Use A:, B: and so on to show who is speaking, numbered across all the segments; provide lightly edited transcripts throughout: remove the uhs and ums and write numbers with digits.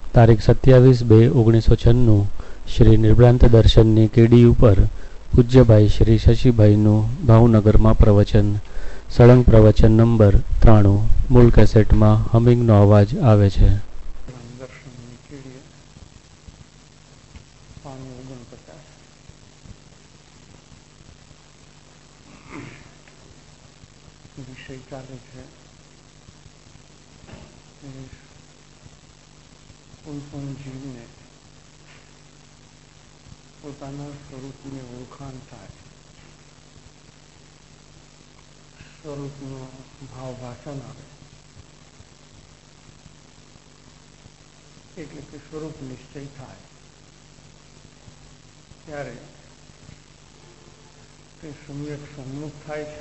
A: તારીખ 27/2/1996 શ્રી નિર્ભ્રાંત દર્શનની કેડી ઉપર પૂજ્યભાઈ શ્રી શશીભાઈનું ભાવનગરમાં પ્રવચન. સળંગ પ્રવચન નંબર 93. મૂળ કેસેટમાં હમિંગનો અવાજ આવે છે.
B: વિષય ચાલે છે કોઈ પણ જીવને પોતાના સ્વરૂપની ઓળખાણ થાય, સ્વરૂપનો ભાવ ભાષણ આવે, એટલે કે સ્વરૂપ નિશ્ચય થાય, ત્યારે તે સમ્યક સન્મુખ થાય છે.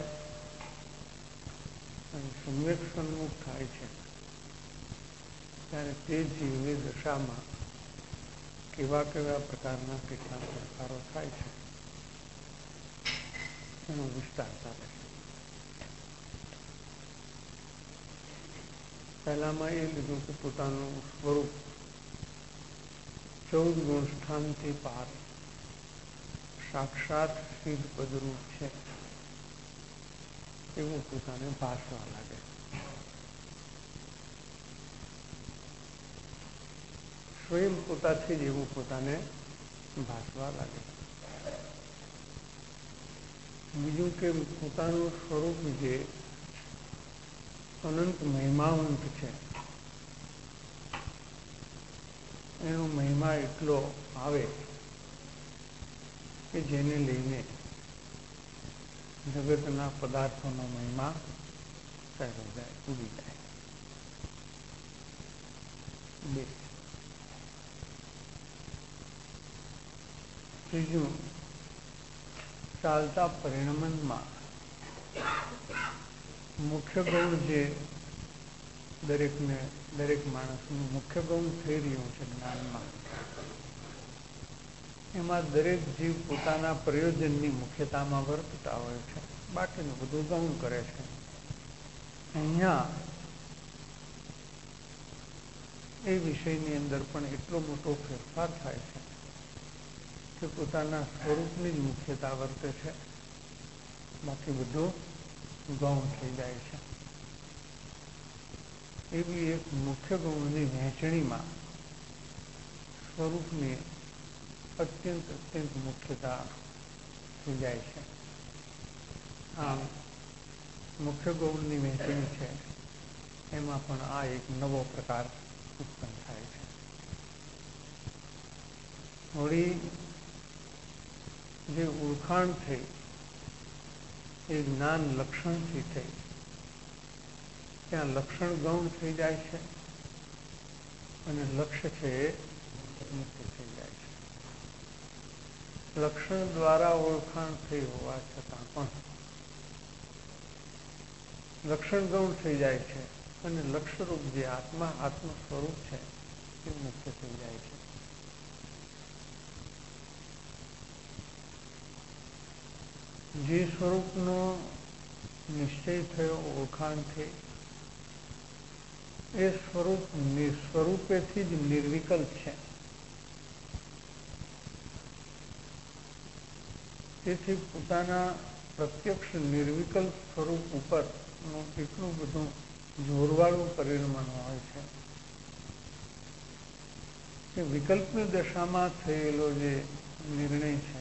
B: અને સમ્યક સન્મુખ થાય છે ત્યારે તે જીવની દશામાં કેવા કેવા પ્રકારના કેટલાક પ્રકારો થાય છે એનો વિસ્તાર ચાલે છે. પહેલામાં એ લીધું કે પોતાનું સ્વરૂપ 14 ગુણ સ્થાનથી પાર સાક્ષાત સિદ્ધ પદરૂપ છે એવું પોતાને ભાસવા લાગે. સ્વયં પોતાથી જ એવું પોતાને ભાસવા લાગે. બીજું કે પોતાનું સ્વરૂપ જે અનંત મહિમાવંત છે, એનો મહિમા એટલો આવે કે જેને લઈને જગતના પદાર્થોનો મહિમા ચાલ્યો જાય, ઉડી જાય. બે. ત્રીજું, ચાલતા પરિણમનમાં મુખ્ય ગૌણ જે દરેક માણસનું મુખ્ય ગૌણ થઈ રહ્યું છે જ્ઞાનમાં, એમાં દરેક જીવ પોતાના પ્રયોજનની મુખ્યતામાં વર્તતા હોય છે, બાકીનું બધું ગૌણ કરે છે. અહીંયા એ વિષયની અંદર પણ એટલો મોટો ફેરફાર થાય છે કે પોતાના સ્વરૂપની જ મુખ્યતા વર્તે છે, બાકી બધું ગૌણ થઈ જાય છે. એવી એક મુખ્ય ગૌણની વહેંચણીમાં સ્વરૂપની અત્યંત મુખ્યતા થઈ જાય છે. આમ મુખ્ય ગૌણની વહેંચણી છે એમાં પણ આ એક નવો પ્રકાર ઉત્પન્ન થાય છે. વળી જે ઓળખાણ થઈ એ જ્ઞાન લક્ષણથી થઈ, ત્યાં લક્ષણ ગૌણ થઈ જાય છે અને લક્ષ્ય છે એ મુખ્ય થઈ જાય છે. લક્ષણ દ્વારા ઓળખાણ થઈ હોવા છતાં પણ લક્ષણ ગૌણ થઈ જાય છે અને લક્ષ્યરૂપ જે આત્મ સ્વરૂપ છે એ મુખ્ય થઈ જાય છે. જે સ્વરૂપનો નિશ્ચય થયો, ઓળખાણ થઈ, એ સ્વરૂપ સ્વરૂપેથી જ નિર્વિકલ્પ છે. તેથી પોતાના પ્રત્યક્ષ નિર્વિકલ્પ સ્વરૂપ ઉપર એટલું બધું જોરવાળું પરિણમન હોય છે કે વિકલ્પની દશામાં થયેલો જે નિર્ણય છે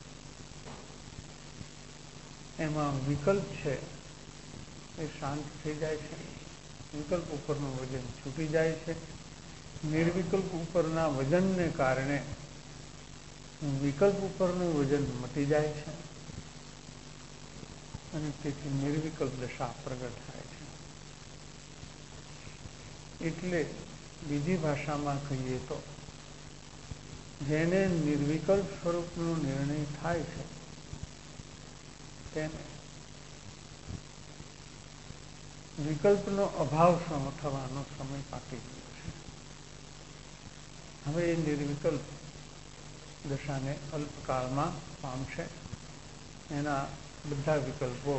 B: એમાં વિકલ્પ છે એ શાંત થઈ જાય છે, વિકલ્પ ઉપરનું વજન છૂટી જાય છે. નિર્વિકલ્પ ઉપરના વજનને કારણે વિકલ્પ ઉપરનું વજન મટી જાય છે અને તેથી નિર્વિકલ્પ દશા પ્રગટ થાય છે. એટલે બીજી ભાષામાં કહીએ તો જેને નિર્વિકલ્પ સ્વરૂપનો નિર્ણય થાય છે તેને વિકલ્પનો અભાવ થવાનો સમય પાકી ગયો છે. હવે એ નિર્વિકલ્પ દશાને અલ્પકાળમાં પામશે. એના બધા વિકલ્પો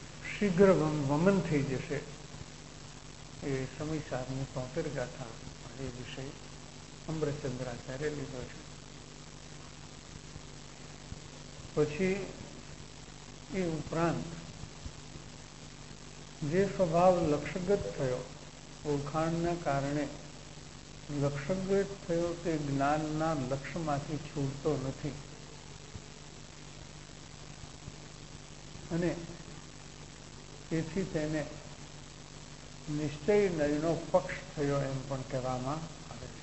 B: શીઘ્ર વમન થઈ જશે. એ સમયસારની 73 ગાથા એ વિષય અમૃતચંદ્રાચાર્ય લીધો છે. પછી એ ઉપરાંત જે સ્વભાવ લક્ષગત થયો, ઓળખાણના કારણે લક્ષગત થયો, તે જ્ઞાનના લક્ષ્યમાંથી છૂટતો નથી અને તેથી તેને નિશ્ચયનો પક્ષ થયો એમ પણ કહેવામાં આવે છે.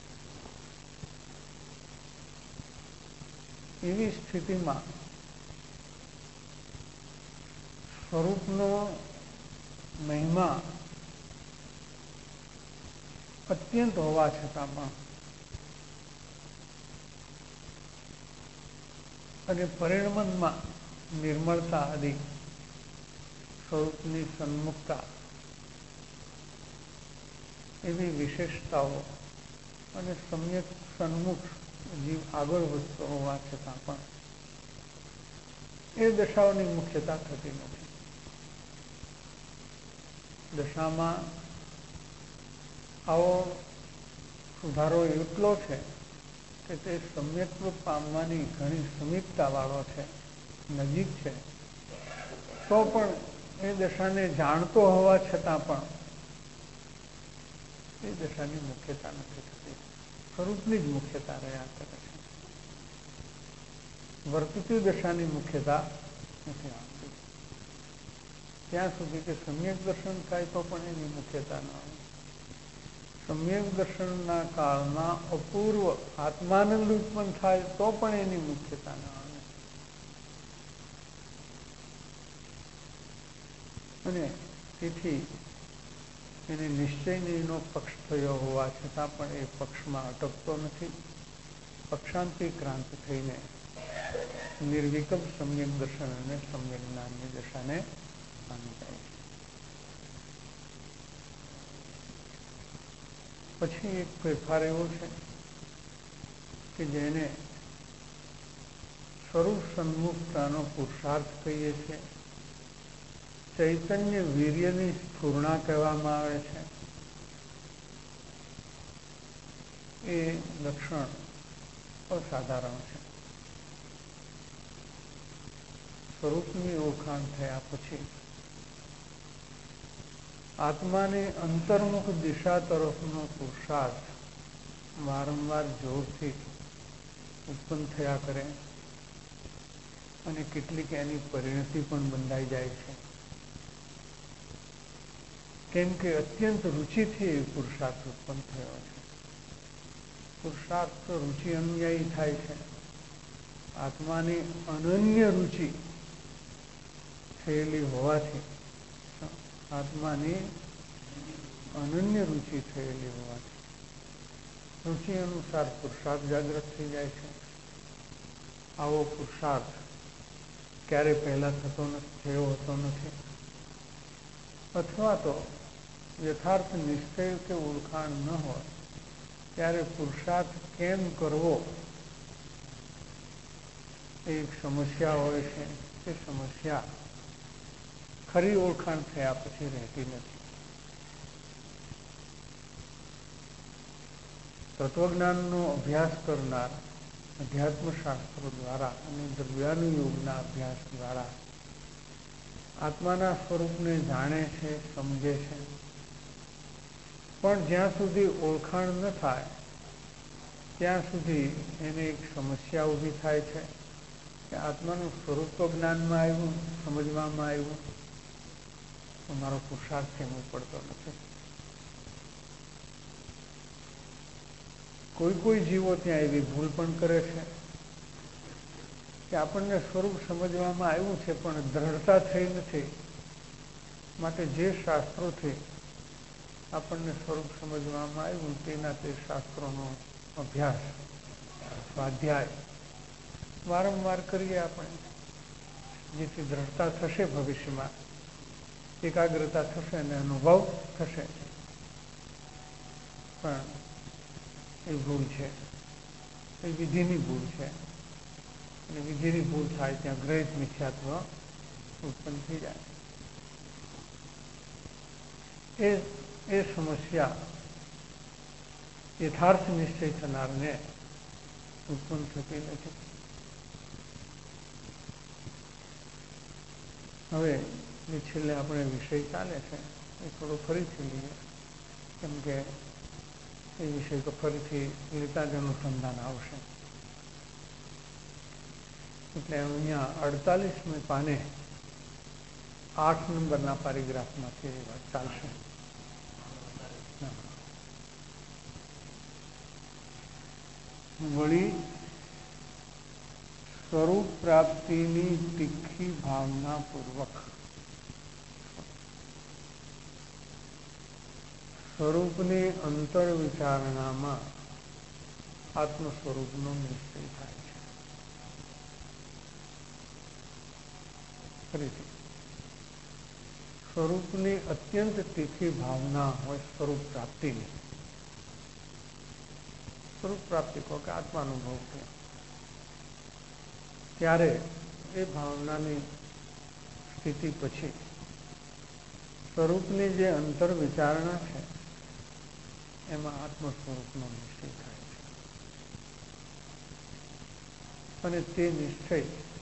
B: એવી સ્થિતિમાં સ્વરૂપનો મહિમા અત્યંત હોવા છતાં પણ અને પરિણમનમાં નિર્મળતા આદિ સ્વરૂપની સન્મુખતા એવી વિશેષતાઓ અને સમ્યક સન્મુખ જીવ આગળ વધતો હોવા છતાં પણ એ દશાઓની મુખ્યતા થતી નથી. દશામાં આવો સુધારો એટલો છે કે તે સમ્યક્ત્વ પામવાની ઘણી સમીપતા વાળો છે, નજીક છે, તો પણ એ દશાને જાણતો હોવા છતાં પણ એ દશાની મુખ્યતા નથી થતી, સ્વરૂપની જ મુખ્યતા રહ્યા કરે છે. વર્તતી દશાની મુખ્યતા નથી આવતી. ત્યાં સુધી કે સમ્યક દર્શન થાય તો પણ એની મુખ્યતા ન આવે. સમ્યક દર્શનના કાળમાં અપૂર્વ આત્માનંદ ઉત્પન્ન થાય તો પણ એની મુખ્યતા ન આવે. અને તેથી એને નિશ્ચયનો પક્ષ થયો હોવા છતાં પણ એ પક્ષમાં અટકતો નથી. પક્ષાંતિક્રાંત થઈને નિર્વિકલ્પ સમ્યક દર્શન અને સમ્યક જ્ઞાનની દશાને પામી જાય છે. પછી એક ફેરફાર એવો છે કે જેને સ્વરૂપ સન્મુખતાનો પુરુષાર્થ કહીએ છીએ, ચૈતન્ય વીર્યની સ્ફૂર્ણા કહેવામાં આવે છે. એ લક્ષણ અસાધારણ છે. સ્વરૂપની ઓળખાણ થયા પછી આત્માની અંતર્મુખ દિશા તરફનો પુરુષાર્થ વારંવાર જોરથી ઉત્પન્ન થયા કરે અને કેટલીક એની પરિણતિ પણ બંધાઈ જાય છે. કેમ કે અત્યંત રુચિથી એ પુરુષાર્થ ઉત્પન્ન થયો છે. પુરુષાર્થ રુચિ અનુયાયી થાય છે. આત્માની અનન્ય રુચિ થયેલી હોવાથી, આત્માની અનન્ય રુચિ થયેલી હોવાથી રુચિ અનુસાર પુરુષાર્થ જાગૃત થઈ જાય છે. આવો પુરુષાર્થ ક્યારે પહેલા થયો હોતો નથી, અથવા તો યથાર્થ નિશ્ચય કે ઓળખાણ ન હોય ત્યારે પુરુષાર્થ કેમ કરવો એ એક સમસ્યા હોય છે. એ સમસ્યા ખરી ઓળખાણ થયા પછી રહેતી નથી. તત્વજ્ઞાનનો અભ્યાસ કરનાર અધ્યાત્મશાસ્ત્રો દ્વારા અને દ્રવ્યાનુયોગના અભ્યાસ દ્વારા આત્માના સ્વરૂપને જાણે છે, સમજે છે, પણ જ્યાં સુધી ઓળખાણ ન થાય ત્યાં સુધી એને એક સમસ્યા ઊભી થાય છે કે આત્માનું સ્વરૂપ તો જ્ઞાનમાં આવ્યું, સમજવામાં આવ્યું, તો મારો પુરુષાર્થ કેમ પડતો નથી. કોઈ જીવો ત્યાં એવી ભૂલ પણ કરે છે કે આપણને સ્વરૂપ સમજવામાં આવ્યું છે પણ દ્રઢતા થઈ નથી, માટે જે શાસ્ત્રોથી આપણને સ્વરૂપ સમજવામાં આવ્યું તેના તે શાસ્ત્રોનો અભ્યાસ, સ્વાધ્યાય વારંવાર કરીએ આપણે, જેથી દ્રઢતા થશે, ભવિષ્યમાં એકાગ્રતા થશે અને અનુભવ થશે. પણ એ ભૂલ છે, એ વિધિની ભૂલ છે. અને વિધિની ભૂલ થાય ત્યાં ગ્રહિત મિથ્યાત્વ ઉત્પન્ન થઈ જાય. એ સમસ્યા યથાર્થ નિશ્ચય થનારને ઉત્પન્ન થતી નથી. હવે જે છેલ્લે આપણે વિષય ચાલે છે એ થોડો ફરીથી લઈએ, કેમ કે એ વિષય તો ફરીથી લેતા જ અનુસંધાન આવશે. એટલે અહીંયા 48મે પાને 8 નંબરના પેરેગ્રાફમાંથી એ વાત ચાલશે. વળી સ્વરૂપ પ્રાપ્તિની તીખી ભાવના પૂર્વક સ્વરૂપની અંતર વિચારણામાં આત્મ સ્વરૂપનો નિશ્ચય થાય છે. ફરીથી સ્વરૂપની અત્યંત તીખી ભાવના હોય સ્વરૂપ પ્રાપ્તિની. સ્વરૂપ પ્રાપ્તિ કહો કે આત્માનુભવ છે, ત્યારે એ ભાવનાની સ્થિતિ પછી સ્વરૂપની જે અંતર વિચારણા છે એમાં આત્મ સ્વરૂપનો નિશ્ચય થાય છે. અને તે નિશ્ચય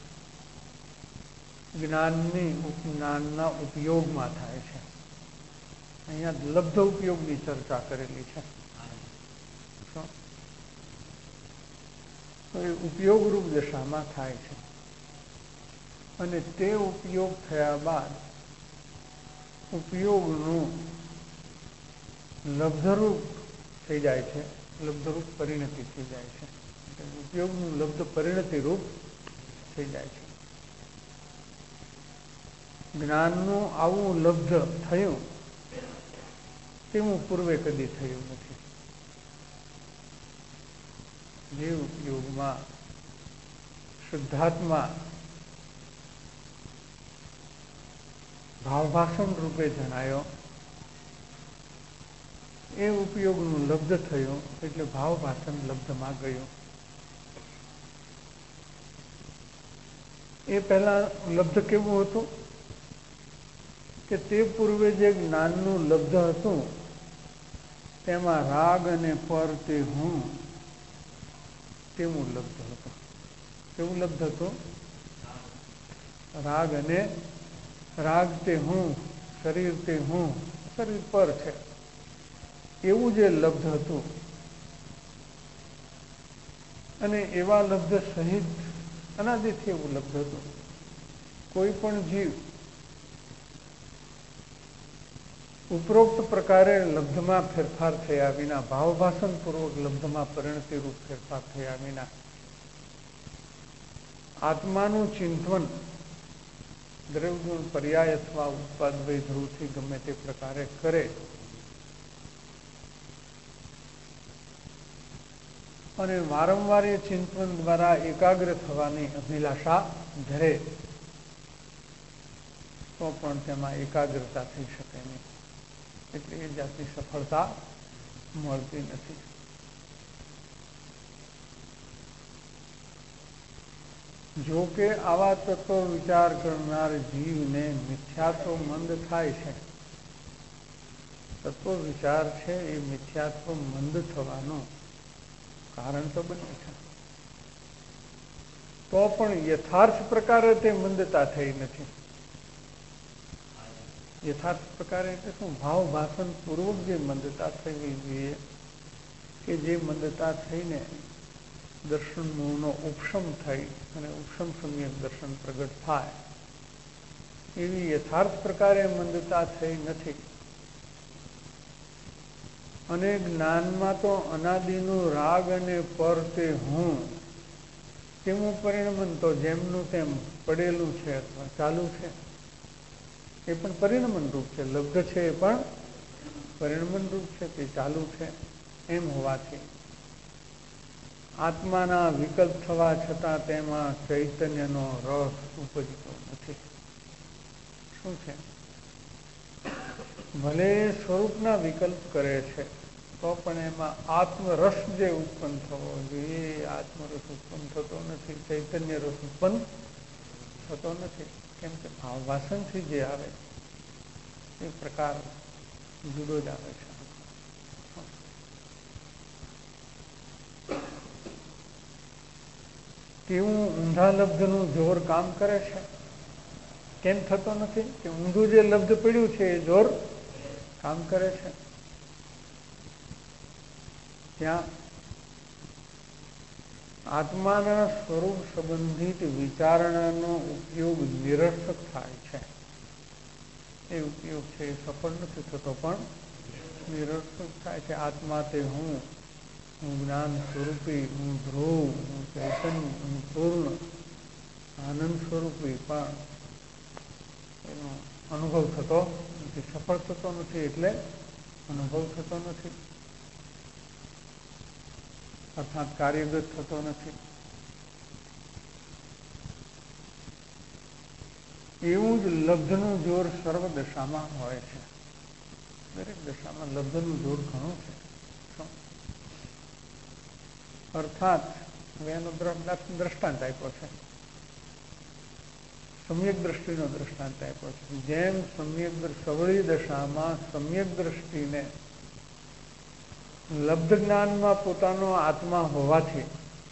B: જ્ઞાનના ઉપયોગમાં થાય છે. અહીંયા લબ્ધ ઉપયોગની ચર્ચા કરેલી છે. તો એ ઉપયોગરૂપ દશામાં થાય છે. અને તે ઉપયોગ થયા બાદ ઉપયોગનું લબ્ધરૂપ થઈ જાય છે, લબ્ધરૂપ પરિણતિ થઈ જાય છે. ઉપયોગનું લબ્ધ પરિણતિ રૂપ થઈ જાય છે. જ્ઞાનનું આવું લબ્ધ થયું તેવું પૂર્વે કદી થયું નથી. જે ઉપયોગમાં શુદ્ધાત્મા ભાવભાષણ રૂપે જણાયો એ ઉપયોગનું લબ્ધ થયું એટલે ભાવભાષણ લબ્ધમાં ગયું. એ પહેલા લબ્ધ કેવું હતું કે તે પૂર્વે જે જ્ઞાનનું લબ્ધ હતું તેમાં રાગ અને પર તે હું તેવું લબ્ધ હતું. કેવું લબ્ધ હતું? રાગ તે હું, શરીર તે હું, શરીર પર છે એવું જે લબ્ધ હતું. અને એવા લબ્ધ સહિત અનાદિથી એવું લબ્ધ હતું. કોઈ પણ જીવ ઉપરોક્ત પ્રકારે લબ્ધમાં ફેરફાર થયા વિના, ભાવભાષણ પૂર્વક લબ્ધમાં પરિણતિ રૂપ ફેરફાર થયા વિના આત્માનું ચિંતન દ્રવ્યગુણ પર્યાય અથવા ઉત્પાદ વય ધ્રુવથી ગમે તે પ્રકારે કરે અને વારંવાર એ ચિંતન દ્વારા એકાગ્ર થવાની અભિલાષા ધરે તો પણ તેમાં એકાગ્રતા થઈ શકે નહીં. એટલે એ જાતની સફળતા મળતી નથી. જો કે આવા તત્વ વિચાર કરનાર જીવને મિથ્યાત્વ મંદ થાય છે. તત્વ વિચાર છે એ મિથ્યાત્વ મંદ થવાનું કારણ તો બને છે. તો પણ યથાર્થ પ્રકારે તે મંદતા થઈ નથી. યથાર્થ પ્રકારે એટલે શું? ભાવ ભાષણ પૂર્વક જે મંદતા થવી જોઈએ કે જે મંદતા થઈને દર્શન મૂળનો ઉપશમ થઈ અને ઉપશમ સમ્યક દર્શન પ્રગટ થાય એવી યથાર્થ પ્રકારે મંદતા થઈ નથી. અને જ્ઞાનમાં તો અનાદિનું રાગ અને પર તે હું તેવું પરિણમન તો જેમનું તેમ પડેલું છે અથવા ચાલુ છે એ પણ પરિણમન રૂપ છે. લબ્ધ છે એ પણ પરિણમન રૂપ છે, તે ચાલુ છે. એમ હોવાથી આત્માના વિકલ્પ થવા છતાં તેમાં ચૈતન્યનો રસ ઉપજતો નથી. શું છે? ભલે સ્વરૂપના વિકલ્પ કરે છે તો પણ એમાં આત્મરસ જે ઉત્પન્ન થવો જોઈએ આત્મરસ ઉત્પન્ન થતો નથી. ચૈતન્ય રસ ઉત્પન્ન થતો નથી. કેમ કે ભાવવાસનથી જે આવે એ પ્રકાર જુદો જ આવે છે. કેવું ઊંધા લબ્ધનું જોર કામ કરે છે? કેમ થતો નથી? કે ઊંધું જે લબ્ધ પડ્યું છે એ જોર કામ કરે છે. ત્યાં આત્માના સ્વરૂપ સંબંધિત વિચારણાનો ઉપયોગ નિરર્થક થાય છે. એ ઉપયોગ છે એ સફળ નથી થતો, પણ નિરર્થક થાય છે. આત્મા તે હું જ્ઞાન સ્વરૂપી, હું ધ્રુવ, હું ચૈતન્ય, હું પૂર્ણ આનંદ સ્વરૂપી, પણ એનો અનુભવ થતો નથી, સફળ થતો નથી, એટલે અનુભવ થતો નથી, અર્થાત કાર્યગત થતો નથી. એવું જ લબ્ધનું જોર સર્વ દશામાં હોય છે. દરેક દશામાં લબ્ધનું જોર ઘણું છે. અર્થાત એનો દ્રષ્ટાંત આપ્યો છે, સમ્યક દ્રષ્ટિનો દ્રષ્ટાંત આપ્યો છે. જેમ સવળી દશામાં સમ્યક દ્રષ્ટિને લબ્ધ જ્ઞાનમાં પોતાનો આત્મા હોવાથી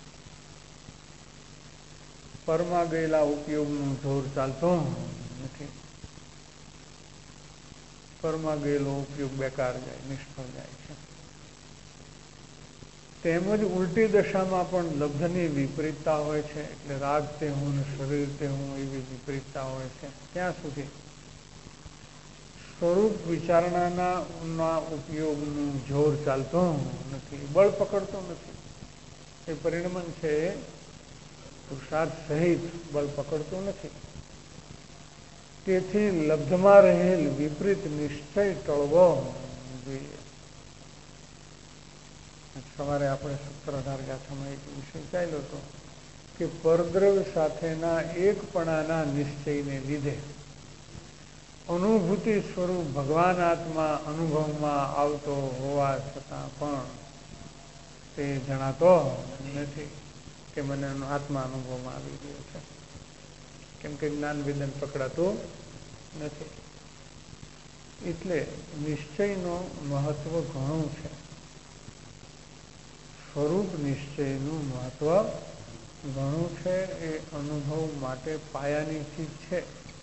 B: પરમાં ગયેલા ઉપયોગનું જોર ચાલતો નથી. પરમાં ગયેલો ઉપયોગ બેકાર જાય, નિષ્ફળ જાય છે. તેમજ ઉલટી દશામાં પણ લબ્ધની વિપરીતતા હોય છે. એટલે રાગ તે હું ને શરીર તે હું, એવી વિપરીતતા હોય છે. ત્યાં સુધી સ્વરૂપ વિચારણાના ઉપયોગનું જોર ચાલતો નથી, બળ પકડતો નથી. એ પરિણમન છે એ પુરુષાર્થ સહિત બળ પકડતું નથી. તેથી લબ્ધમાં રહેલ વિપરીત નિશ્ચય ટળવો જોઈએ. સવારે આપણે 17 ગાથામાં એક વિષય ચાલ્યો હતો કે પરદ્રવ્ય સાથેના એકપણાના નિશ્ચયને લીધે અનુભૂતિ સ્વરૂપ ભગવાન આત્મા અનુભવમાં આવતો હોવા છતાં પણ તે જણાતો નથી કે મને આત્મા અનુભવમાં આવી ગયો છે, કેમ કે જ્ઞાન વિદન પકડાતું નથી. એટલે નિશ્ચયનું મહત્વ ઘણું છે. સ્વરૂપ નિશ્ચયનું મહત્વ ઘણું છે. એ અનુભવ માટે પાયાની ચીજ છે.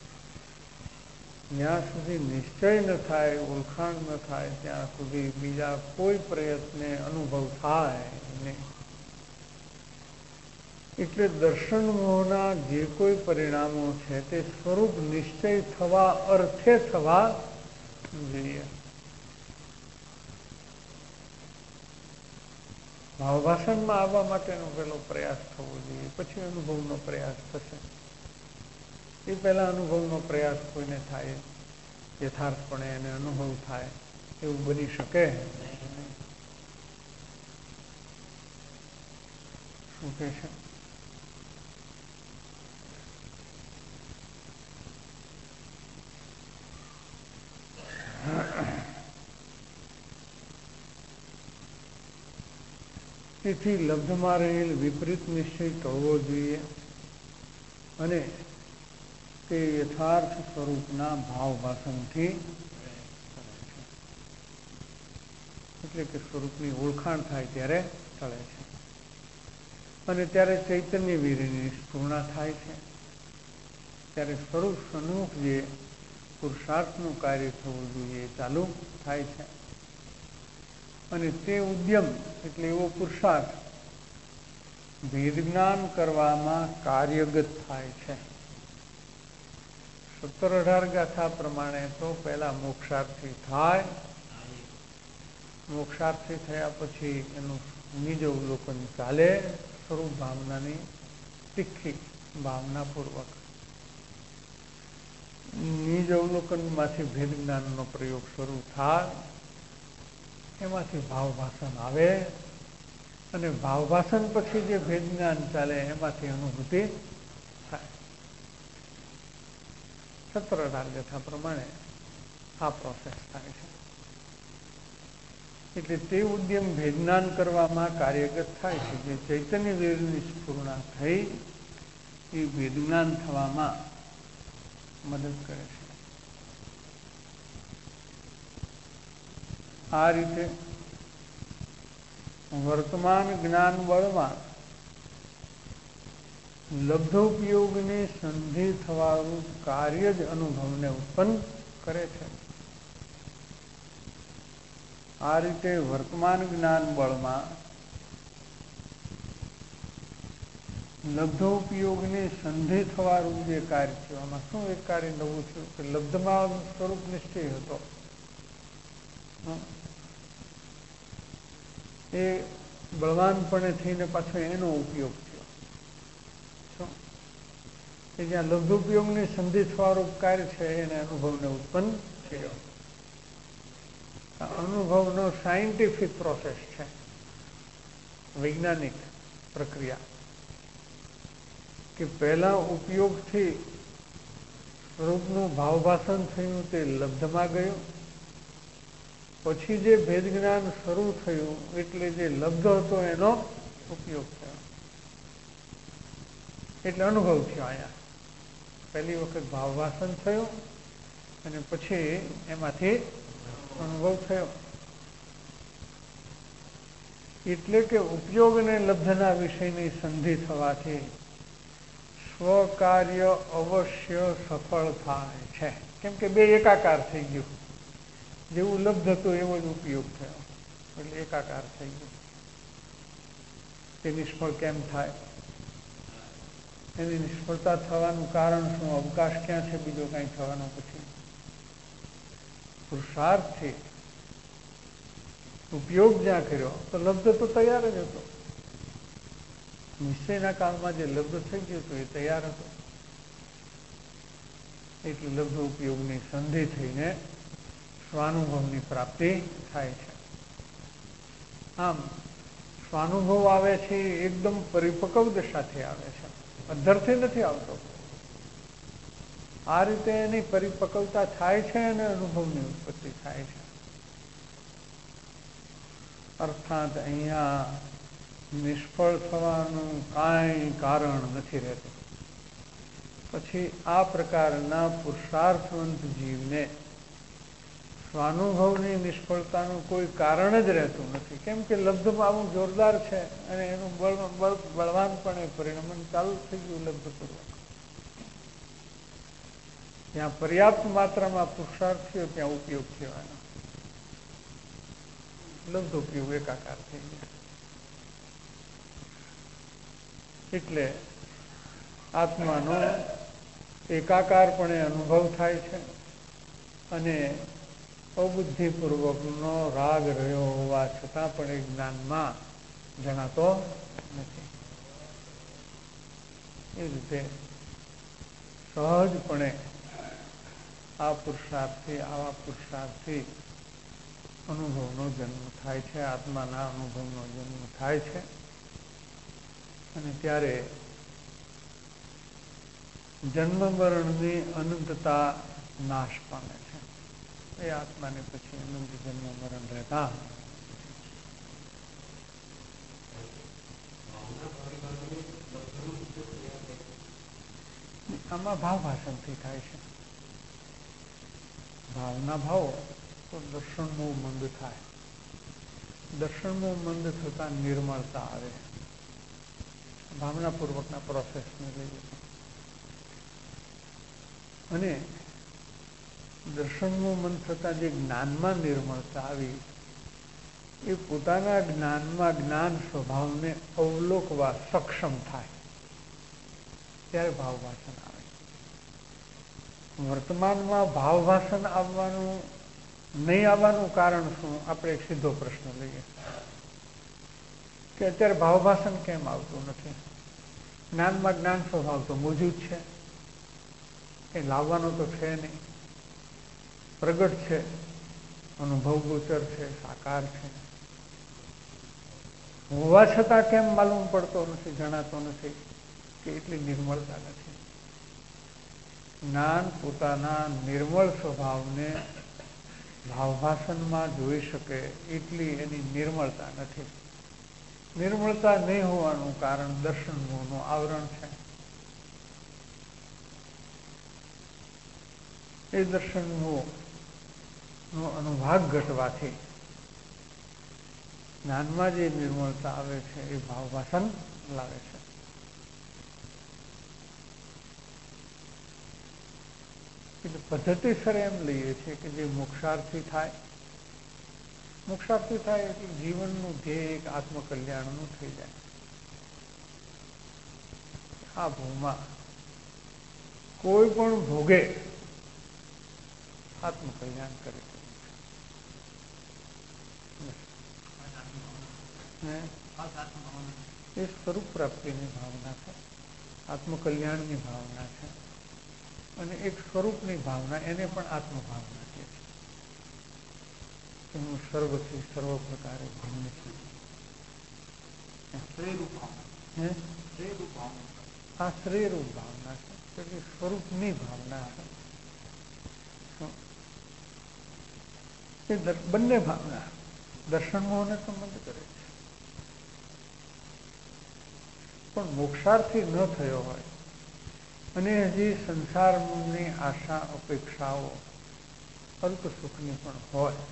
B: જ્યાં સુધી નિશ્ચય ન થાય, ઓળખાણ ન થાય, ત્યાં સુધી બીજા કોઈ પ્રયત્ને અનુભવ થાય નહીં. એટલે દર્શન મોહના જે કોઈ પરિણામો છે તે સ્વરૂપ નિશ્ચય થવા અર્થે થવા જોઈએ. ભાવભાષણમાં આવવા માટેનો પેલો પ્રયાસ થવો જોઈએ, પછી અનુભવનો પ્રયાસ થશે. એ પહેલા અનુભવનો પ્રયાસ કોઈને થાય, યથાર્થપણે એને અનુભવ થાય એવું બની શકે. શું કહે છે? તેથી લબ્ધમાં રહેલ વિપરીત નિશ્ચય ટળવો જોઈએ અને તે યથાર્થ સ્વરૂપના ભાવ ભાષણથી, એટલે કે સ્વરૂપની ઓળખાણ થાય ત્યારે ટળે છે. અને ત્યારે ચૈતન્ય વીરની સ્ફૂર્ણા થાય છે. ત્યારે સ્વરૂપ સન્મુખ જે પુરુષાર્થનું કાર્ય થવું જોઈએ ચાલુ થાય છે. અને તે ઉદ્યમ એટલે એવો પુરુષાર્થ ભેદ જ્ઞાન કરવામાં કાર્યગત થાય છે. 17-18 ગાથા પ્રમાણે તો પહેલા મોક્ષાર્થી થાય, મોક્ષાર્થી થયા પછી એનું નિજ અવલોકન ચાલે, સ્વરૂપ ભાવનાની તીખી ભાવનાપૂર્વક નિજ અવલોકનમાંથી ભેદ જ્ઞાનનો પ્રયોગ શરૂ થાય, એમાંથી ભાવભાષણ આવે અને ભાવભાષણ પછી જે ભેદ જ્ઞાન ચાલે એમાંથી અનુભૂતિ થાય. 17-18 ગાથા પ્રમાણે આ પ્રોસેસ થાય છે. એટલે તે ઉદ્યમ ભેદજ્ઞાન કરવામાં કાર્યગત થાય છે. જે ચૈતન્ય વીરની સ્ફૂર્ણા થઈ એ ભેદજ્ઞાન થવામાં મદદ કરે છે. આ રીતે વર્તમાન જ્ઞાન બળમાં લબ્ધોપયોગની સંધિ થવાનું કાર્ય જ અનુભવને ઉત્પન્ન કરે છે. આ રીતે વર્તમાન જ્ઞાન બળમાં લબ્ધોપયોગની સંધિ થવાનું જે કાર્ય છે, આમાં શું એક કાર્ય નવું થયું કે લબ્ધમાં સ્વરૂપ નિશ્ચય હતો, એ બળવાનપણે થઈને પાછો એનો ઉપયોગ થયો. કે જ્યાં લબ્ધોપયોગની સંધિ થવાનું કાર્ય છે એને અનુભવને ઉત્પન્ન થયો. અનુભવનો સાયન્ટિફિક પ્રોસેસ છે, વૈજ્ઞાનિક પ્રક્રિયા, કે પહેલા ઉપયોગથી સ્વરૂપનું ભાવભાષણ થયું તે લબ્ધમાં ગયું, પછી જે ભેદ જ્ઞાન શરૂ થયું એટલે જે લબ્ધ હતો એનો ઉપયોગ થયો, એટલે અનુભવ થયો. અહીંયા પહેલી વખત ભાવભાષણ થયું અને પછી એમાંથી અનુભવ થયો. એટલે કે ઉપયોગ અને લબ્ધના વિષયની સંધિ થવાથી સ્વકાર્ય અવશ્ય સફળ થાય છે. કેમ કે બે એકાકાર થઈ ગયું, જેવું લબ્ધ હતું એવો જ ઉપયોગ થયો, એટલે એકાકાર થઈ ગયું. તે નિષ્ફળ કેમ થાય? એની નિષ્ફળતા થવાનું કારણ શું? અવકાશ ક્યાં છે બીજો કાંઈ થવાનો? પછી પુરુષાર્થથી ઉપયોગ જ્યાં કર્યો તો લબ્ધ તો તૈયાર જ હતો. નિશ્ચયના કાળમાં જે લબ્ધ થઈ ગયું હતું એ તૈયાર હતો, એટલે લબ્ધ ઉપયોગની સંધિ થઈને સ્વાનુભવની પ્રાપ્તિ થાય છે. આમ સ્વાનુભવ આવે છે એકદમ પરિપક્વ દશાથી આવે છે, અધ્ધરથી નથી આવતો. આ રીતે એની પરિપક્વતા થાય છે અને અનુભવની ઉત્પત્તિ થાય છે. અર્થાત અહીંયા નિષ્ફળ થવાનું કાંઈ કારણ નથી રહેતું. પછી આ પ્રકારના પુરુષાર્થવંત જીવને સ્વાનુભવની નિષ્ફળતાનું કોઈ કારણ જ રહેતું નથી. કેમ કે લબ્ધમાં આવું જોરદાર છે અને એનું બળવાનપણે પરિણમન ચાલુ થઈ ગયું લબ્ધપૂર્વક. ત્યાં પર્યાપ્ત માત્રામાં પુરુષાર્થ થયો ત્યાં ઉપયોગ થયો, લબ્ધ ઉપયોગ એકાકાર થઈ ગયા. એટલે આત્માનો એકાકારપણે અનુભવ થાય છે અને અબુદ્ધિપૂર્વકનો રાગ રહ્યો હોવા છતાં પણ એ જ્ઞાનમાં જણાતો નથી. એ રીતે સહજપણે આ પુરુષાર્થથી, આવા પુરુષાર્થથી અનુભવનો જન્મ થાય છે, આત્માના અનુભવનો જન્મ થાય છે. અને ત્યારે જન્મ મરણની અનંતતા નાશ પામે છે. એ આત્માને પછી અનંત જન્મ મરણ રહેતા. આમાં ભાવ ભાષણથી થાય છે. ભાવના ભાવ તો દર્શનનો મંદ થાય. દર્શનનો મંદ થતા નિર્મળતા આવે. ભાવનાપૂર્વકના પ્રોસેસને લઈએ અને દર્શનનું મન થતાં જે જ્ઞાનમાં નિર્મળતા આવી, એ પોતાના જ્ઞાનમાં જ્ઞાન સ્વભાવને અવલોકવા સક્ષમ થાય ત્યારે ભાવભાષણ આવે. વર્તમાનમાં ભાવભાષણ આવવાનું નહીં આવવાનું કારણ શું? આપણે એક સીધો પ્રશ્ન લઈએ કે અત્યારે ભાવભાષણ કેમ આવતું નથી? જ્ઞાનમાં જ્ઞાન સ્વભાવ તો મોજૂદ છે, કંઈ લાવવાનો તો છે નહીં, પ્રગટ છે, અનુભવ ગોચર છે, સાકાર છે, હોવા છતાં કેમ માલુમ પડતો નથી, જણાતો નથી? કે એટલી નિર્મળતા નથી. જ્ઞાન પોતાના નિર્મળ સ્વભાવને ભાવભાષણમાં જોઈ શકે એટલી એની નિર્મળતા નથી. નિર્મળતા નહીં હોવાનું કારણ દર્શન મોહનું આવરણ છે. એ દર્શન મોહનો અનુભાગ ઘટવાથી જ્ઞાનમાં જે નિર્મળતા આવે છે એ ભાવભાષણ લાવે છે. એટલે પદ્ધતિસર એમ લઈએ છીએ કે જે મોક્ષાર્થી થાય એટલે જીવનનું ધ્યેય એક આત્મકલ્યાણનું થઈ જાય. આ ભૂમાં કોઈ પણ ભોગે આત્મકલ્યાણ કરે એ સ્વરૂપ પ્રાપ્તિની ભાવના છે, આત્મકલ્યાણની ભાવના છે. અને એક સ્વરૂપની ભાવના, એને પણ આત્મભાવના કહે છે. હું સર્વથી સર્વ પ્રકારે ભિન્ન છું. આ શ્રેયરૂપ ભાવના છે, એટલે સ્વરૂપની ભાવના છે. એ બંને ભાવના દર્શન મોહને સંબંધ કરે છે. પણ મોક્ષાર્થી ન થયો હોય અને હજી સંસારની આશા અપેક્ષાઓ અલ્પ સુખની પણ હોય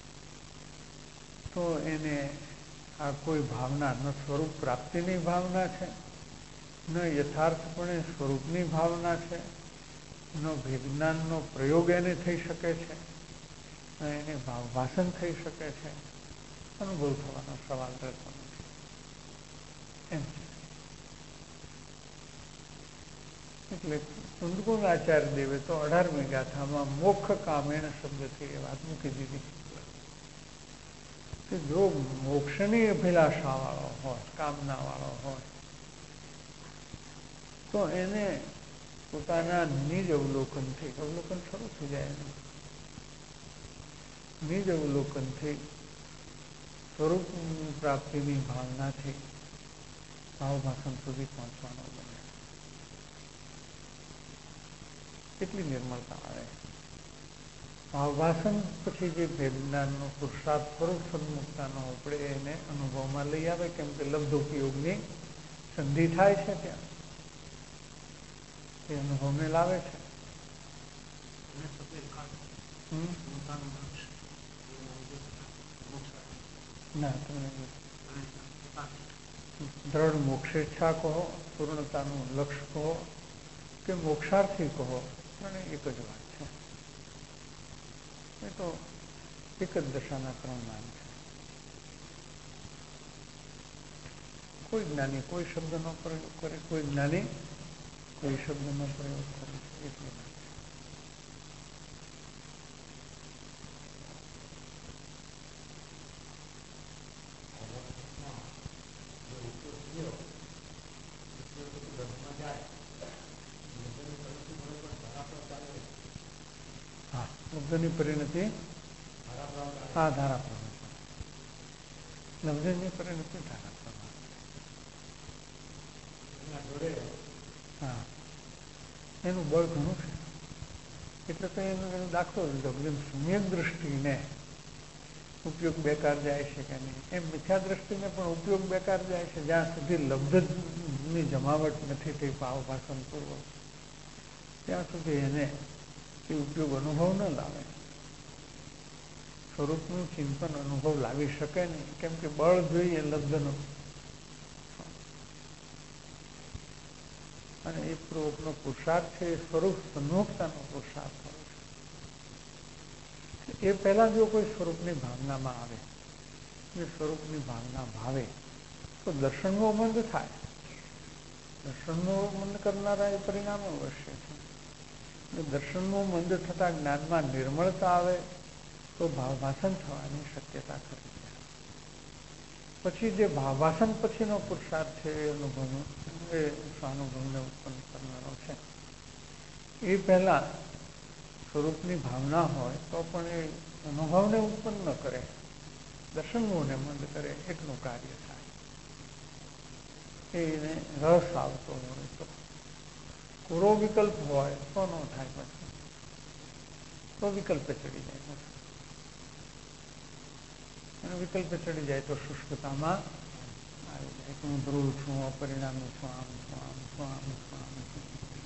B: તો એને આ કોઈ ભાવના ન સ્વરૂપ પ્રાપ્તિની ભાવના છે, ન યથાર્થપણે સ્વરૂપની ભાવના છે, ન વિજ્ઞાનનો પ્રયોગ એને થઈ શકે છે, ન એને ભાવભાષણ થઈ શકે છે. અનુભવ થવાનો સવાલ રહેતો નથી. એમ એટલે કુંદકુંદ આચાર્ય દેવે તો 18મી ગાથામાં મોક્ષ કામેણ શબ્દથી એ વાત મૂકી દીધી કે જો મોક્ષની અભિલાષા વાળો હોય, કામના વાળો હોય તો એને પોતાના નિજ અવલોકનથી અવલોકન શરૂ થઈ જાય. નિજ અવલોકનથી સ્વરૂપ પ્રાપ્તિની ભાવનાથી ભાવભાષણ સુધી પહોંચવાનો બને. કેટલી નિર્મળતા આવે. ભાવભાષણ પછી જે ભેદજ્ઞાનનો પુરુષાર્થ સ્વરૂપ સન્મુખતાનો ઉપડે એને અનુભવમાં લઈ આવે, કેમ કે લબ્ધોપયોગની સંધિ થાય છે ત્યાં, એ અનુભવને લાવે છે. ના, તમે દ્રઢ મોક્ષેચ્છા કહો, પૂર્ણતાનું લક્ષ્ય કહો કે મોક્ષાર્થી કહો, અને એક જ વાત છે. એ તો એક જ દશાના 3 નામ છે. કોઈ જ્ઞાની કોઈ શબ્દનો પ્રયોગ કરે, કોઈ જ્ઞાની કોઈ શબ્દનો પ્રયોગ કરે છે. એટલી વાત છે. હા, લબ્ધની પરિણતિ હા ધારા પ્રવાહ. લબ્ધની પરિણતિ ધારા પ્રવાહ. હા, એનું બળ ઘણું છે. એટલે તો એનો દાખલો લીધો કે સમ્યક દ્રષ્ટિને ઉપયોગ બેકાર જાય છે કે નહીં, એમ મિથ્યા દ્રષ્ટિને પણ ઉપયોગ બેકાર જાય છે જ્યાં સુધી લબ્ધની જમાવટ નથી થઈ ભાવભાષણ પૂર્વક, ત્યાં સુધી એને એ ઉપયોગ અનુભવ ન લાવે. સ્વરૂપનું ચિંતન અનુભવ લાવી શકે નહીં, કેમ કે બળ જોઈએ લબ્ધનું. અને એ પૂર્વકનો પુરુષાર્થ છે એ સ્વરૂપ સન્મુખતાનો પુરુષાર્થ હોય છે. એ પહેલા જો કોઈ સ્વરૂપની ભાવનામાં આવે, એ સ્વરૂપની ભાવના ભાવે તો દર્શનનો મંદ થાય. દર્શનનો મંદ કરનારા એ પરિણામો અવશ્ય છે. દર્શનનો મંદ થતા જ્ઞાનમાં નિર્મળતા આવે તો ભાવભાષણ થવાની શક્યતા ખરી છે. પછી જે ભાવભાષણ પછીનો પુરુષાર્થ છે એ અનુભવનો, એ સ્વાનુભવને ઉત્પન્ન કરનારો છે. એ પહેલા સ્વરૂપની ભાવના હોય તો પણ એ અનુભવને ઉત્પન્ન ન કરે, દર્શનોને મંદ કરે એટલું કાર્ય થાય. એને રસ આવતો હોય તો, પૂરો વિકલ્પ હોય તો ન થાય. પછી તો વિકલ્પે ચડી જાય, અને વિકલ્પે ચડી જાય તો શુષ્કતામાં આવી જાય કે હું ધ્રુવ છું, અપરિણામી છું, આમ છું, આમ છું, આમ છું, આમ છું.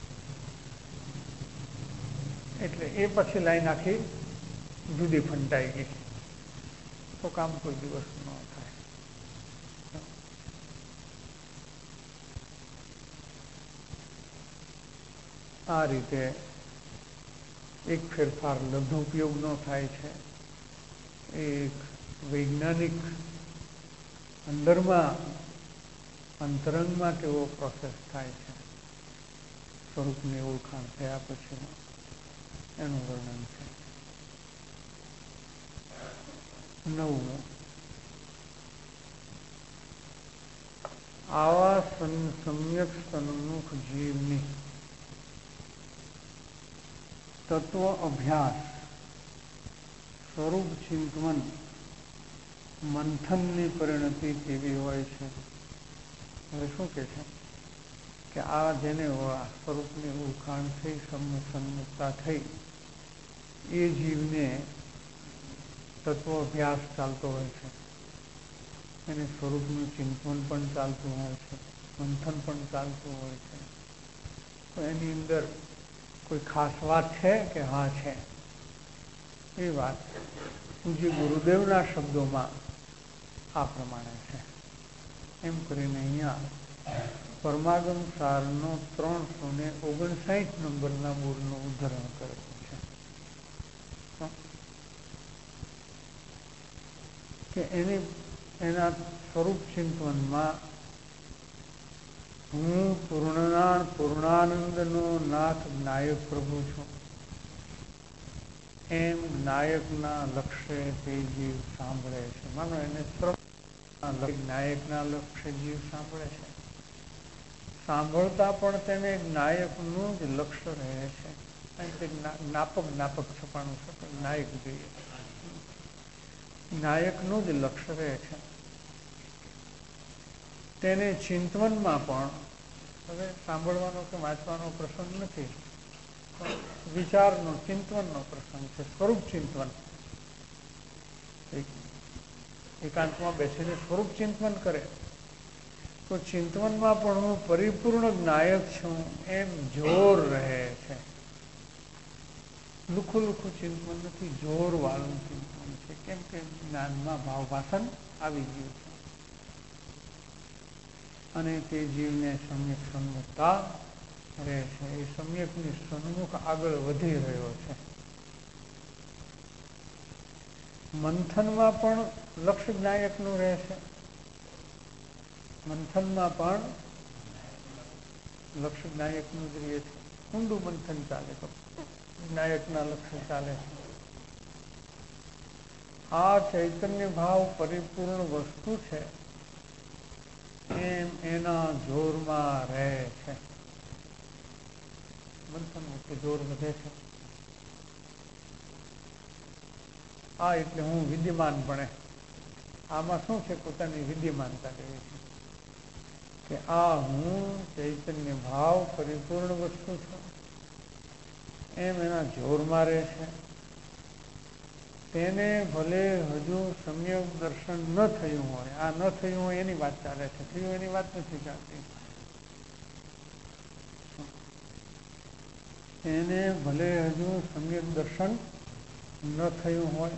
B: એટલે એ પછી લાઈન આખી જુદી ફંટાઈ ગઈ તો કામ કોઈ દિવસ ન થાય. આ રીતે એક ફેરફાર લબ્ધ ઉપયોગનો થાય છે, એક વૈજ્ઞાનિક અંદરમાં અંતરંગમાં કેવો પ્રોસેસ થાય છે, સ્વરૂપની ઓળખાણ થયા પછી એનું વર્ણન છે. 9. આવા સમ્યક સન્મુખ જીવની તત્વ અભ્યાસ, સ્વરૂપ ચિંતન, મંથનની પરિણતિ કેવી હોય છે. હવે શું કે છે કે આ જેને સ્વરૂપની ઓળખાણ થઈ, સન્મુખતા થઈ, એ જીવને તત્વ અભ્યાસ ચાલતો હોય છે, એને સ્વરૂપનું ચિંતન પણ ચાલતું હોય છે, મંથન પણ ચાલતું હોય છે. તો એની અંદર કોઈ ખાસ વાત છે કે હા છે? એ વાત પૂજ્ય ગુરુદેવના શબ્દોમાં આ પ્રમાણે છે. એમ કરીને અહીંયા પરમાગમ સારનો 359 નંબરના મૂળનું ઉદ્ધરણ કરેલું છે કે એના સ્વરૂપ ચિંતનમાં હું પૂર્ણાનંદનો નાથ નાયક પ્રભુ છું, એમ નાયકના લક્ષ્ય તે જીવ સાંભળે છે. માનો એને નાયકના લક્ષ્ય જીવ સાંભળે છે. સાંભળતા પણ તેને નાયકનું જ લક્ષ્ય રહે છે. નાપક છપાણું છે, નાયક જોઈએ, નાયકનું જ લક્ષ્ય રહે છે. તેને ચિંતવનમાં પણ હવે સાંભળવાનો કે વાંચવાનો પ્રસંગ નથી, વિચારનો ચિંતવનનો પ્રસંગ છે. સ્વરૂપ ચિંતન, એકાંતમાં બેસીને સ્વરૂપ ચિંતન કરે તો ચિંતવનમાં પણ હું પરિપૂર્ણ નાયક છું એમ જોર રહે છે. લુખું ચિંતન નથી, જોર વાળું ચિંતન છે. કેમ કે જ્ઞાનમાં ભાવભાષણ આવી ગયું છે અને તે જીવને સમ્યક સન્મુખતા રહે છે. એ સમ્યકની સન્મુખ આગળ વધી રહ્યો છે. મંથનમાં પણ લક્ષ્ય નાયકનું રહે છે. મંથનમાં પણ લક્ષ્ય નાયકનું જ રહે છે. ઊંડું મંથન ચાલે તો નાયકના લક્ષ્ય ચાલે છે. આ ચૈતન્ય ભાવ પરિપૂર્ણ વસ્તુ છે એમ એના જોરમાં રહે છે. મંથન એટલે જોર વધે છે. આ એટલે હું વિદ્યમાન બને. આમાં શું છે? પોતાની વિદ્યમાનતા લેવી છે કે આ હું ચૈતન્ય ભાવ પરિપૂર્ણ વસ્તુ છું એમ એના જોરમાં રહે છે. તેને ભલે હજુ સમ્યક દર્શન ન થયું હોય, આ ન થયું હોય એની વાત ચાલે છે, થયું એની વાત નથી ચાલતી. એને ભલે હજુ સમ્યક દર્શન ન થયું હોય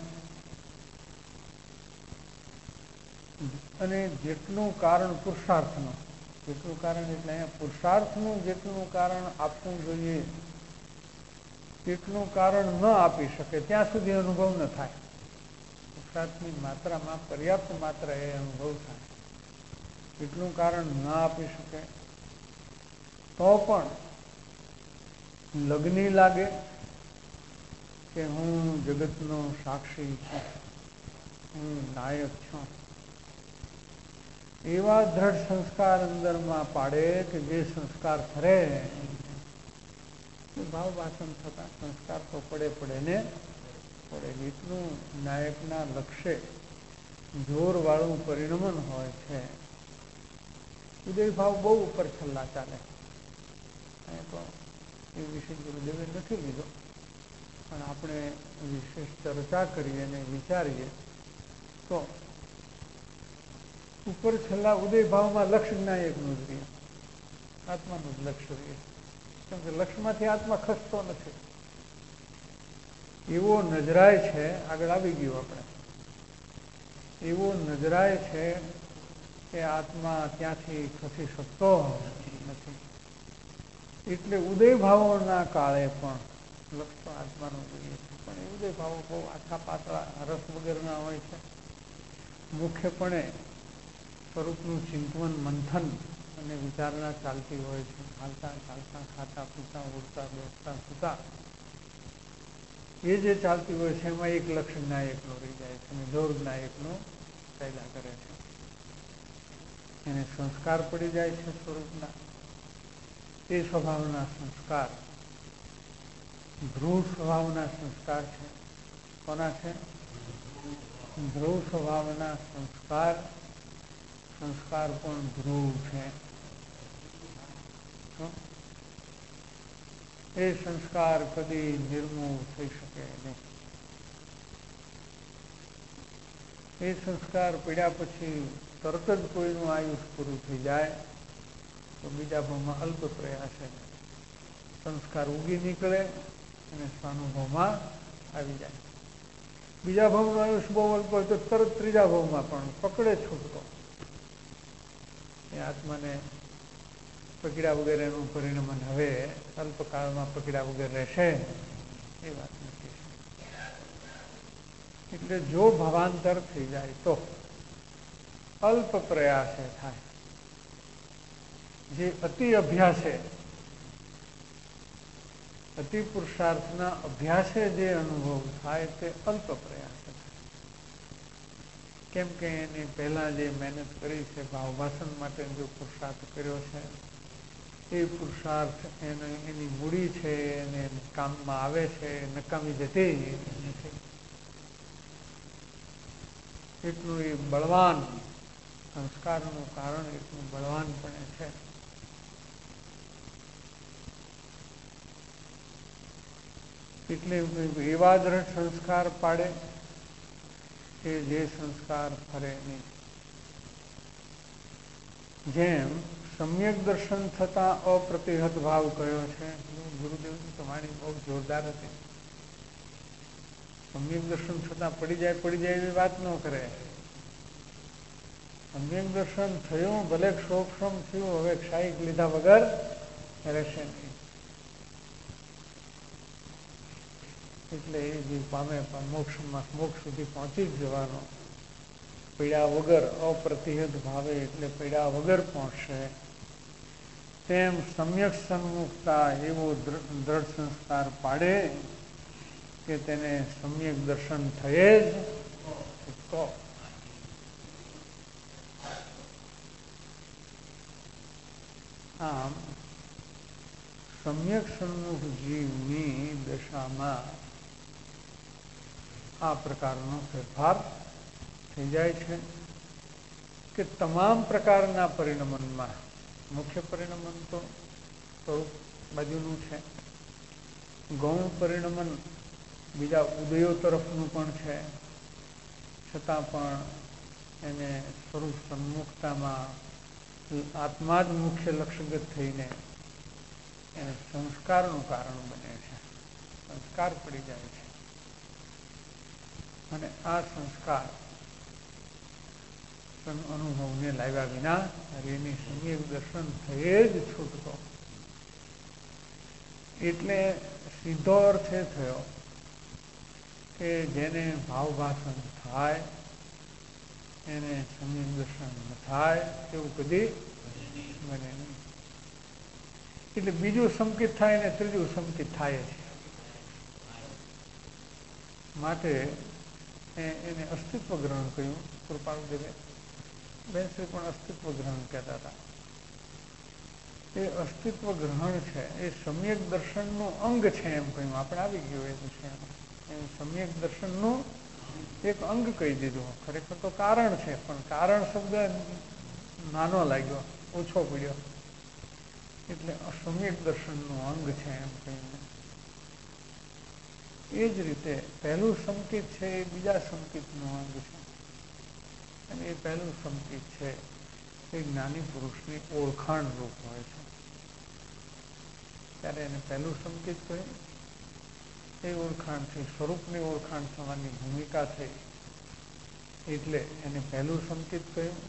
B: અને જેટલું કારણ પુરુષાર્થનું, જેટલું કારણ એટલે અહીંયા પુરુષાર્થનું જેટલું કારણ આપવું જોઈએ એટલું કારણ ન આપી શકે ત્યાં સુધી અનુભવ ન થાય. પુરુષાર્થની માત્રામાં પર્યાપ્ત માત્રા એ અનુભવ થાય. એટલું કારણ ન આપી શકે તો પણ લગ્ની લાગે કે હું જગતનો સાક્ષી છું, હું નાયક છું, એવા દ્રઢ સંસ્કાર અંદરમાં પાડે કે જે સંસ્કાર ખરે ભાવ વાસન થતા સંસ્કાર તો પડે ને પડે. એટલું નાયકના લક્ષ્ય જોર વાળું પરિણમન હોય છે. ઉદય ભાવ બહુ ઉપર છલ્લા ચાલે. તો એ વિશે ગુરુદેવે નથી લીધો, પણ આપણે વિશેષ ચર્ચા કરીએ અને વિચારીએ તો ઉપર છેલ્લા ઉદય ભાવમાં લક્ષ્ય નાયકનું જ રહે, આત્માનું જ લક્ષ્ય રહે. કેમ કે લક્ષ્યમાંથી આત્મા ખસતો નથી. એવો નજરાય છે, આગળ આવી ગયું આપણે, એવો નજરાય છે કે આત્મા ત્યાંથી ખસી શકતો નથી. એટલે ઉદય ભાવોના કાળે પણ લક્ષ તો આત્માનો જોઈએ છે, પણ એ ઉદય ભાવો બહુ આછા પાતળા રસ વગરના હોય છે. મુખ્યપણે સ્વરૂપનું ચિંતન મંથન અને વિચારણા ચાલતી હોય છે. હાલતા ચાલતા ખાતા પીતા ઉડતા બેસતા સૂતા એ જે ચાલતી હોય છે એમાં એક લક્ષ જ્ઞાયકનો રહી જાય છે અને જોર જ્ઞાયકનો પેદા કરે છે. એને સંસ્કાર પડી જાય છે સ્વરૂપના. એ સ્વભાવના સંસ્કાર ધ્રુવ સ્વભાવના સંસ્કાર છે. કોના છે? ધ્રુવ સ્વભાવના સંસ્કાર. સંસ્કાર પણ ધ્રુવ છે. એ સંસ્કાર કદી નિર્મૂળ થઈ શકે નહીં. એ સંસ્કાર પડ્યા પછી તરત જ કોઈનું આયુષ પૂરું થઈ જાય તો બીજા ભાવમાં અલ્પ પ્રયાસે સંસ્કાર ઉગી નીકળે અને સ્વાનુભવમાં આવી જાય. બીજા ભાવનું આયુષ બહુ અલ્પ હોય તો તરત ત્રીજા ભાવમાં પણ પકડે છૂટકો. એ આત્માને પકડ્યા વગર એનું પરિણમન હવે અલ્પકાળમાં પકડ્યા વગર રહેશે એ વાત નથી. એટલે જો ભાવાંતર થઈ જાય તો અલ્પ પ્રયાસે થાય. જે અતિ અભ્યાસે અતિ પુરુષાર્થના અભ્યાસે જે અનુભવ થાય તે અલ્પ પ્રયાસે થાય. કેમ કે એની પહેલા જે મહેનત કરી છે ભાવભાષણ માટે જો પુરુષાર્થ કર્યો છે એ પુરુષાર્થ એની મૂડી છે એને કામમાં આવે છે, નકામી જતી નથી. એટલું એ બળવાન સંસ્કારનું કારણ એટલું બળવાન પણ છે. એટલે એવા દ્રઢ સંસ્કાર પાડે કે જે સંસ્કાર ફરે નહીં. જેમ સમ્યક દર્શન થતા અપ્રતિહત ભાવ કયો છે. ગુરુદેવની તો વાણી બહુ જોરદાર હતી. સમ્યક દર્શન થતા પડી જાય એવી વાત ન કરે. સમ્યક દર્શન થયું ભલે ક્ષોક્ષમ થયું, હવે ક્ષાયિક લીધા વગર રહેશે નહીં. એટલે એ જે પામે મોક્ષમાં મોક્ષ સુધી પહોંચી જ જવાનો. પીડા વગર અપ્રતિહત ભાવે એટલે પીડા વગર પહોંચશે. તેમ સમ્યક સન્મુખતા એવો દ્રઢ સંસ્કાર પાડે કે તેને સમ્યક દર્શન થયે જ છૂટકો. આમ સમ્યક સન્મુખ જીવની દશામાં આ પ્રકારનો ફેરફાર થઈ જાય છે કે તમામ પ્રકારના પરિણમનમાં મુખ્ય પરિણમન તો સ્વરૂપ બાજુનું છે. ગૌણ પરિણમન બીજા ઉદયો તરફનું પણ છે. છતાં પણ એને સ્વરૂપ સન્મુખતામાં આત્મા જ મુખ્ય લક્ષ્યગત થઈને એને સંસ્કારનું કારણ બને છે. સંસ્કાર પડી જાય છે અને આ સંસ્કાર અનુભવને લાવ્યા વિના એની સમ્યક દર્શન થયે જ છૂટકો. એટલે સીધો અર્થ એ થયો કે જેને ભાવભાષણ થાય એને સમ્યક દર્શન ન થાય એવું કદી બને નહીં. એટલે બીજું સંકિત થાય ને ત્રીજું સંકિત થાય છે. માટે એને અસ્તિત્વ ગ્રહણ કહ્યું. કૃપાળુદેવે બેનશ્રી પણ અસ્તિત્વ ગ્રહણ કહેતા હતા. એ અસ્તિત્વ ગ્રહણ છે એ સમ્યક દર્શનનું અંગ છે એમ કહ્યું. આપણે આવી ગયું એ વિષયમાં. એ સમ્યક દર્શનનું એક અંગ કહી દીધું. ખરેખર તો કારણ છે, પણ કારણ શબ્દ નાનો લાગ્યો, ઓછો પડ્યો. એટલે સમ્યક દર્શનનું અંગ છે એમ કહીને. એ જ રીતે પહેલું સંકેત છે એ બીજા સંકેતનું અંગ છે. અને એ પહેલું સંકેત છે એ જ્ઞાની પુરુષની ઓળખાણ રૂપ હોય છે. ત્યારે એને પહેલું સંકેત કહ્યું. એ ઓળખાણથી સ્વરૂપની ઓળખાણ થવાની ભૂમિકા થઈ એટલે એને પહેલું સંકેત કહ્યું.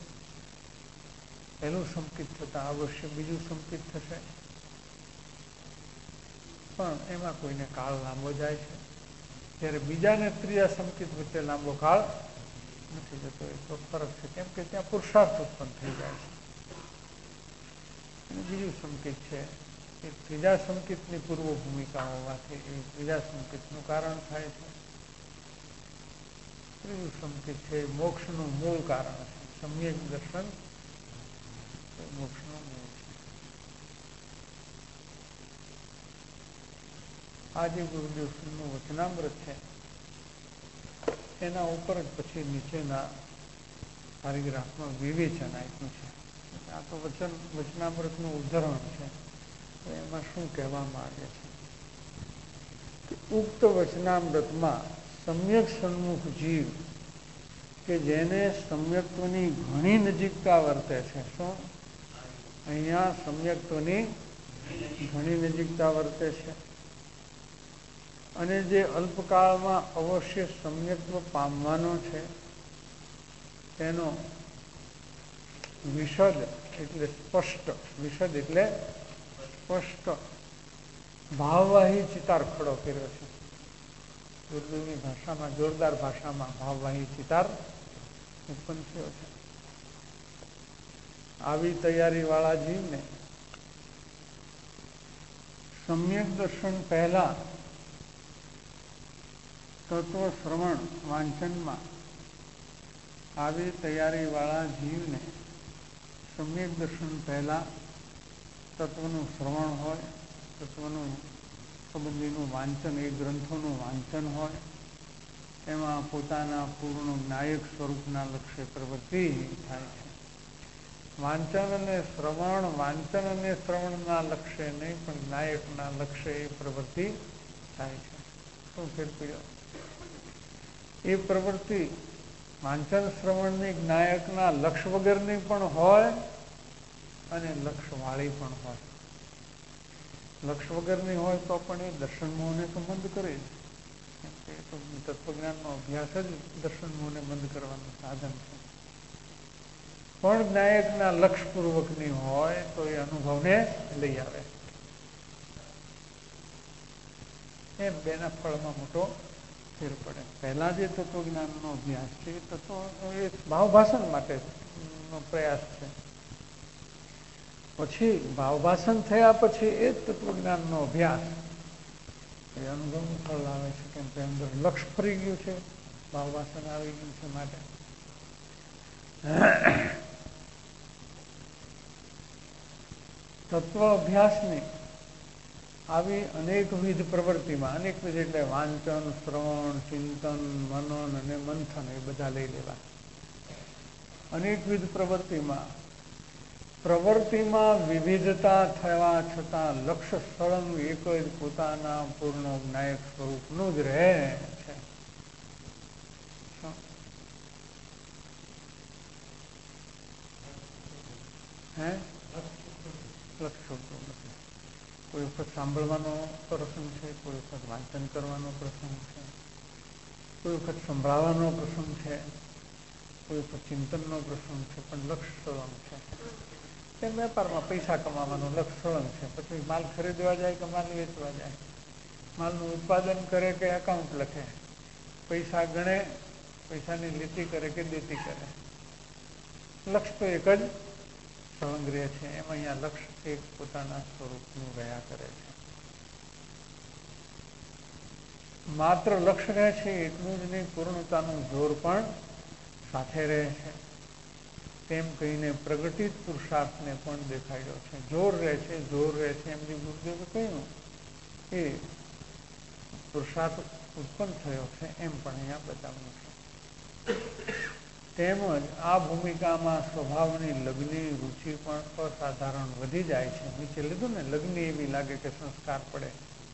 B: પહેલું સંકેત થતાં અવશ્ય બીજું સંકેત થશે. પણ એમાં કોઈને કાળ લાંબો જાય છે, જ્યારે બીજાને ત્રીજા સંકિત વચ્ચે લાંબો કાળ નથી જતો. એ તો ફરક છે, કેમ કે ત્યાં પુરુષાર્થ ઉત્પન્ન થઈ જાય છે. અને બીજું સંકેત છે કે ત્રીજા સંકેતની પૂર્વ ભૂમિકા હોવાથી એ ત્રીજા સંકેતનું કારણ થાય છે. ત્રીજું સંકેત છે મોક્ષનું મૂળ કારણ છે. સમ્યક દર્શન મોક્ષનું મૂળ છે. આ જે ગુરુદેવ શ્રીનું વચનામૃત છે એના ઉપર જ પછી નીચેના પેરેગ્રાફમાં વિવેચન આપ્યું છે. આ તો વચનામૃતનું ઉદાહરણ છે. તો એમાં શું કહેવામાં આવે છે? ઉક્ત વચનામૃતમાં સમ્યક સન્મુખ જીવ કે જેને સમ્યક્ત્વની ઘણી નજીકતા વર્તે છે. શું અહીંયા સમ્યક્ત્વની ઘણી નજીકતા વર્તે છે અને જે અલ્પકાળમાં અવશ્ય સમ્યક્ત્વ પામવાનો છે તેનો વિશદ એટલે સ્પષ્ટ, વિશદ એટલે સ્પષ્ટ ભાવવાહી ચિતાર ખડો કર્યો છે. ઉર્દુની ભાષામાં, જોરદાર ભાષામાં ભાવવાહી ચિતાર ઉત્પન્ન થયો છે. આવી તૈયારીવાળા જીવને સમ્યક દર્શન પહેલા તત્વ શ્રવણ વાંચનમાં આવી તૈયારીવાળા જીવને સમ્યક દર્શન પહેલા તત્વનું શ્રવણ હોય, તત્વનું સંબંધીનું વાંચન, એ ગ્રંથોનું વાંચન હોય, એમાં પોતાના પૂર્ણ નાયક સ્વરૂપના લક્ષ્ય પ્રવૃત્તિ થાય છે. વાંચન અને શ્રવણના લક્ષ્ય નહીં, પણ નાયકના લક્ષ્ય એ પ્રવૃત્તિ થાય છે. શું ફેર પડ્યો? એ પ્રવૃત્તિ વાંચન શ્રવણની નાયકના લક્ષ્ય વગરની પણ હોય અને લક્ષ્યવાળી પણ હોય. લક્ષ્ય વગરની હોય તો પણ એ દર્શન મોહને તો બંધ કરે જ, કેમ કે એ તો તત્વજ્ઞાનનો અભ્યાસ જ દર્શન મોહને બંધ કરવાનું સાધન છે. પણ નાયકના લક્ષ્યપૂર્વકની હોય તો એ અનુભવને લઈ આવે. એમ બેના ફળમાં મોટો ફેર પડે. પહેલા જે તત્વજ્ઞાનનો અભ્યાસ છે એ ભાવભાષણ માટેનો પ્રયાસ છે. પછી ભાવભાષણ થયા પછી એ જ તત્વજ્ઞાનનો અભ્યાસ એ અનુભવનું ફળ લાવે છે. કેમ કે અંદર લક્ષ્ય ફરી ગયું છે, ભાવભાષણ આવી ગયું છે. માટે તત્વ અભ્યાસની આવી અનેકવિધ પ્રવૃત્તિમાં, અનેકવિધ એટલે વાંચન, શ્રવણ, ચિંતન, મનન અને મંથન એ બધા લઈ લેવા. અનેકવિધ પ્રવૃત્તિમાં વિવિધતા થવા છતાં લક્ષ્ય સળંગ એક જ પોતાના પૂર્ણ નાયક સ્વરૂપનું જ રહે છે. લક્ષ્ય નથી. કોઈ વખત સાંભળવાનો પ્રસંગ છે, કોઈ વખત વાંચન કરવાનો પ્રસંગ છે, કોઈ વખત સંભળાવવાનો પ્રસંગ છે, કોઈ વખત ચિંતનનો પ્રસંગ છે, પણ લક્ષ્ય સળંગ છે. તેમ વેપારમાં પૈસા કમાવાનું લક્ષ્ય સળંગ છે. પછી માલ ખરીદવા જાય કે માલ વેચવા જાય, માલનું ઉત્પાદન કરે કે એકાઉન્ટ લખે, પૈસા ગણે, પૈસાની લીટી કરે કે દેતી કરે, લક્ષ્ય તો એક જ સળંગ રહે છે. એમ અહીંયા લક્ષ્ય એક પોતાના સ્વરૂપનું રહ્યા કરે છે. માત્ર લક્ષ્ય રહે છે એટલું જ નહીં, પૂર્ણતાનું જોર પણ સાથે રહે છે. તેમ કહીને પ્રગટિત પુરુષાર્થને પણ દેખાડ્યો છે. જોર રહે છે, જોર રહે છે એમ જે ગુરુદેવે કહ્યું એ પુરુષાર્થ ઉત્પન્ન થયો છે એમ પણ અહીંયા બતાવ્યું છે. તેમજ આ ભૂમિકામાં સ્વભાવની લગ્નની રુચિ પણ અસાધારણ વધી જાય છે. નીચે લીધું ને, લગ્ન એવી લાગે કે સંસ્કાર પડે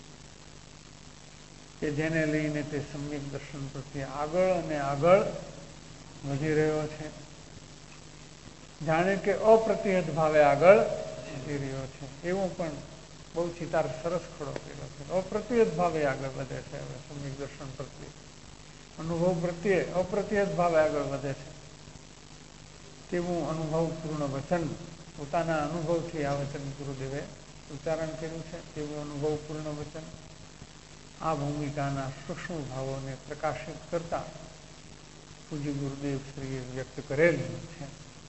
B: કે જેને લઈને તે સમ્યક દર્શન પ્રત્યે આગળ અને આગળ વધી રહ્યો છે. જાણે કે અપ્રતિહત ભાવે આગળ વધી રહ્યો છે. એવું પણ બહુ ચિતાર સરસ ખડો કર્યો છે. અપ્રતિહત ભાવે આગળ વધે છે. હવે સમ્યક દર્શન પ્રત્યે અનુભવ પ્રત્યે અપ્રતિહત ભાવે આગળ વધે છે. તેવું અનુભવપૂર્ણ વચન પોતાના અનુભવથી આ વચન ગુરુદેવે ઉચ્ચારણ કર્યું છે એવું અનુભવપૂર્ણ વચન આ ભૂમિકાના સૂક્ષ્મ ભાવોને પ્રકાશિત કરતા પૂજ્ય ગુરુદેવ શ્રીએ વ્યક્ત કરેલું છે.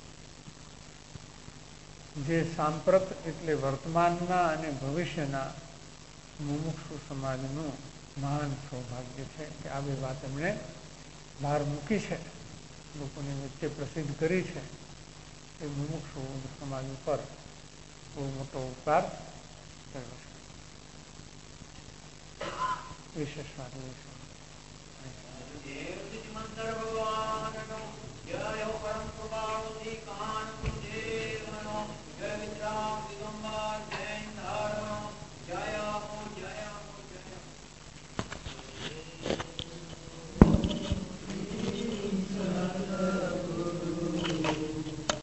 B: જે સાંપ્રત એટલે વર્તમાનના અને ભવિષ્યના મુમુક્ષુ સમાજનું મહાન સૌભાગ્ય છે કે આ બે વાત એમણે બહાર મૂકી છે, લોકોની વચ્ચે પ્રસિદ્ધ કરી છે. એ મુમુક્ષુ સમાજ ઉપર બહુ મોટો ઉપકાર કર્યો છે. વિશેષ વાત લઈશું. ભગવાન